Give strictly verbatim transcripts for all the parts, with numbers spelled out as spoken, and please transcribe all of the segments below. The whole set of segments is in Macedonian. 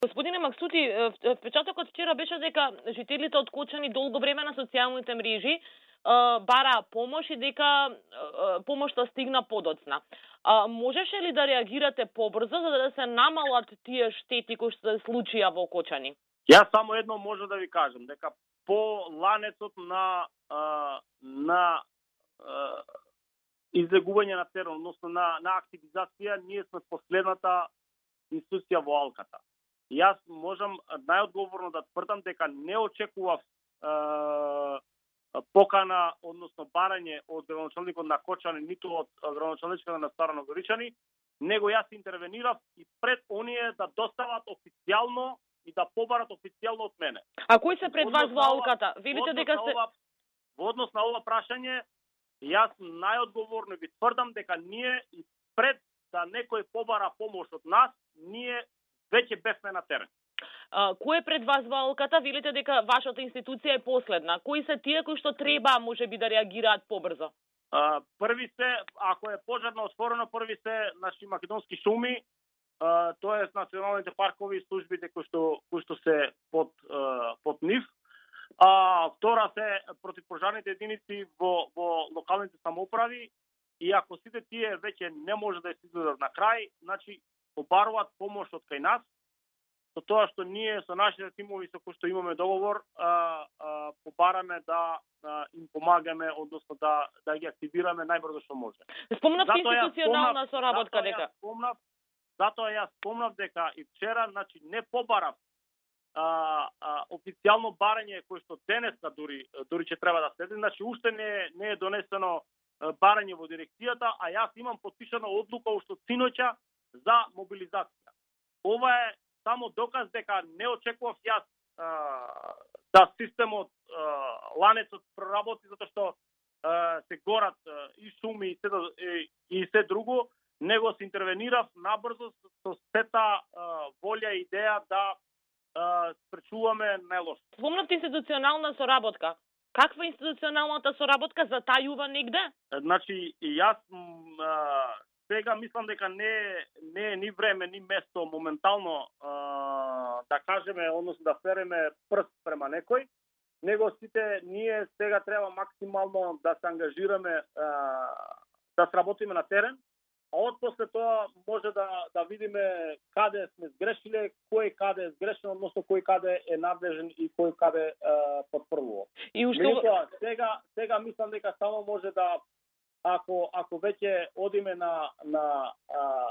Господине Максути, впечатокот вчера беше дека жителите од Кочани долго време на социјалните мрежи бараа помош и дека помошта стигна подоцна. А, можеше ли да реагирате побрзо за да се намалат тие штети кои што се случија во Кочани? Јас само едно може да ви кажам, дека по ланецот на а, на а, излегување на терен, односно на на активизација, ние сме последната институција во Алката. Јас можам најодговорно да тврдам дека не очекував а, покана, односно барање од градоначалникот на Кочани, ниту од градоначалникот на Стара Новогоричани, него јас интервенирав и пред оние да достават официјално и да побарат официјално од мене. А кои се пред вас во Алката? Велите дека се во однос на ова прашање, јас најодговорно ви тврдам дека ние и пред да некој побара помош од нас, ние веќе бевме на терен. А, кој е пред вас во Алката? Велите дека вашата институција е последна. Кои се тие кои што треба можеби да реагираат побрзо? А, први се, ако е пожарно отворено, први се наши македонски шуми, а, тоа е националните паркови и службите кои што кои што се под а, под нив. А втора се противпожарните единици во во локалните самоуправи, и ако сите тие веќе не може да се изведат на крај, значи побаруваат помош од кај нас, со тоа што ние со нашите тимови со кои што имаме договор, а, а, побараме да а, им помагаме, односно да да ги активираме најбрзо што може. Спомнавте институционална соработка дека. Спомнав, затоа јас спомнав дека и вчера, значи не побарав а, а, официјално барање кој што денеска дури дури ќе треба да следи, значи уште не не е донесено барање во дирекцијата, а јас имам подпишана одлука уште синоќа за мобилизација. Ова е само доказ дека не очекував јас а, да системот а, ланецот проработи, затоа што а, се горат а, и шуми и се, и, и се друго, него се интервенирав набрзо со, со сета а, волја и идеја да а, спречуваме најлошо. Спомнавте институционална соработка. Каква институционалната соработка затајува негде? Значи, јас а, сега мислам дека не не е ни време ни место моментално а, да кажеме, односно да фереме прст према некој, него сите ние сега треба максимално да се ангажираме, а, да сработиме на терен, а од после тоа може да да видиме каде сме сгрешиле, кој каде е сгрешен, односно кој каде е надлежен и кој каде потпрвува. И уште Меѓутоа, сега сега мислам дека само може да ако ако веќе одиме на на а,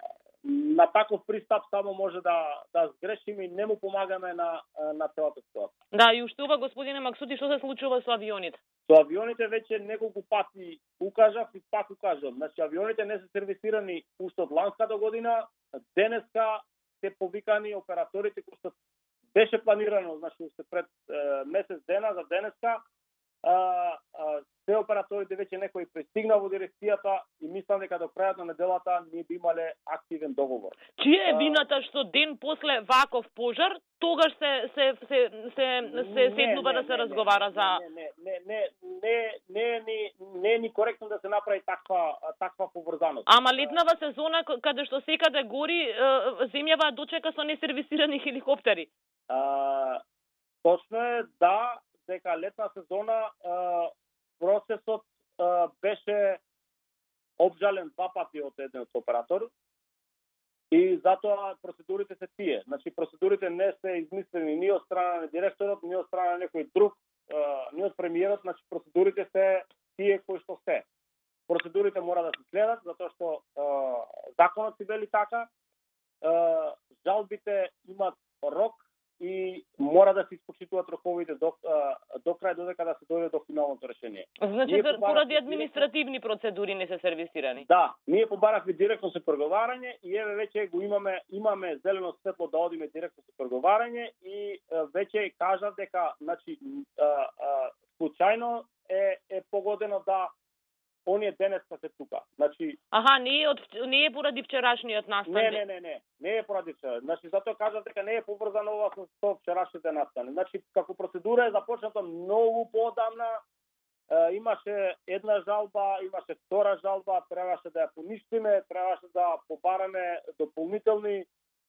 на таков пристап, само може да да сгрешиме и не му помагаме на на целата ситуација. Да, и уште ова, господине Максути, што се случува со авионите? Со авионите веќе неколку пати укажав и пак укажам. Значи, авионите не се сервисирани уште од ланската година. Денеска се повикани операторите кои што беше планирано, значи уште пред е, месец дена за денеска. А, а, се операторите веќе некои пристигна во дирекцијата и мислам дека до крајот на неделата ние би имале активен договор. Чија е вината што ден после ваков пожар тогаш се се се се се седнува да се разговара за не не не не не не не е ни коректно да се направи таква таква поврзаност. Ама летнава сезона каде што секаде гори, земјава дочека со несервисирани хеликоптери. А, точно е, да, дека летна сезона а, процесот а, беше обжален два пати од еден оператор и затоа процедурите се тие. Значи процедурите не се измислени ни од страна на директорот, ни од страна на некој друг, а, ни од премиерот, значи процедурите се тие кои што се. Процедурите мора да се следат затоа што а, законот си вели така, а, жалбите имат рок и мора да се испочитуваат роковите до, до крај додека да се дојде до финалното решение. Значи поради административни процедури не се сервисирани. Да, ние побарахме директно со преговарање и еве веќе го имаме имаме зелено светло да одиме директно со преговарање и веќе кажав дека значи случајно е е погодено да оние денеска се тука. Значи Аха, не е од не е поради вчерашниот настан. Не, не, не, не. Не е поради вчера. Значи затоа кажав дека не е поврзано ова со вчерашните настани. Значи како процедура е започната многу поодамна. Е, имаше една жалба, имаше втора жалба, требаше да ја поништиме, требаше да побараме дополнителни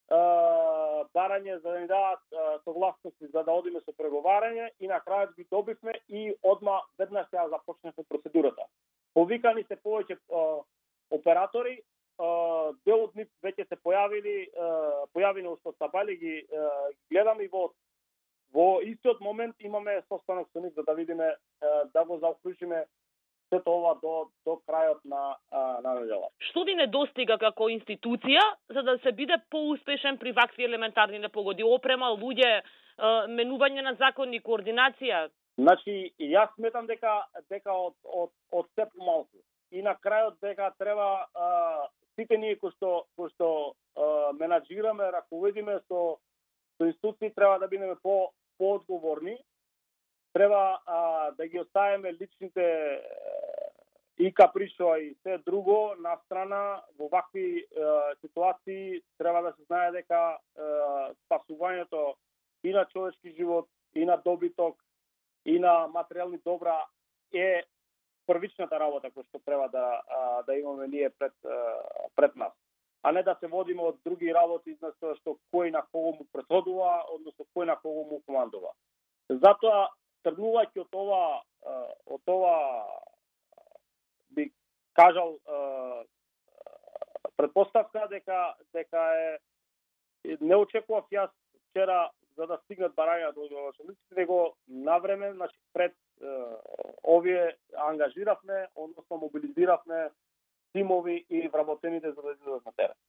барање за да ни дадат согласности за да одиме со преговарање и на крајот ги добивме и одма веднаш ја започнахме процедурата. Повикани се повеќе оператори, дел од нив веќе се појавили, појавени од Стабали, ги гледаме и во во истиот момент имаме состанок со нив за да видиме да го заокружиме сето ова до до крајот на на недела. Што ви недостига како институција за да се биде поуспешен при вакви елементарни непогоди? Опрема, луѓе, менување на закони, координација? Значи, јас сметам дека дека од од од се помалку. И на крајот дека треба а, сите ние кои што кои што а, менаџираме, раководиме со со институции треба да бидеме по поодговорни. Треба а, да ги оставиме личните и капришоа и се друго на страна. Во вакви е, ситуации треба да се знае дека е, спасувањето и на човечки живот, и на добиток, и на материјални добра е првичната работа која што треба да а, да имаме ние пред пред нас. А не да се водиме од други работи, значи што кој на кого му претходува, односно кој на кого му командува. Затоа тргнувајќи од ова од ова би кажал предпоставка дека дека е не очекував јас вчера за да стигнат барања до главачолиците, него навреме, значи пред е, овие ангажиравме, односно мобилизиравме тимови и вработените за да излезат на терен.